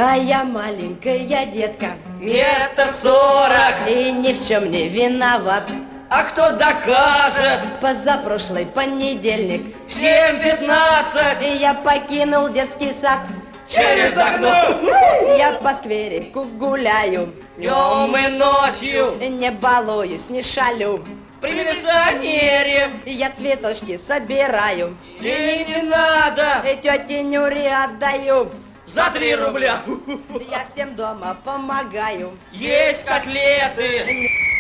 А я маленькая детка, 1,40 м. и ни в чем не виноват. А кто докажет? Позапрошлый понедельник 7:15. я покинул детский сад. Через окно. Я по скверику гуляю, Днем и ночью. не балуюсь, не шалю. При милиционере. Я цветочки собираю, Денег не надо. тете Нюре отдаю. За 3 рубля. Я всем дома помогаю. Есть котлеты.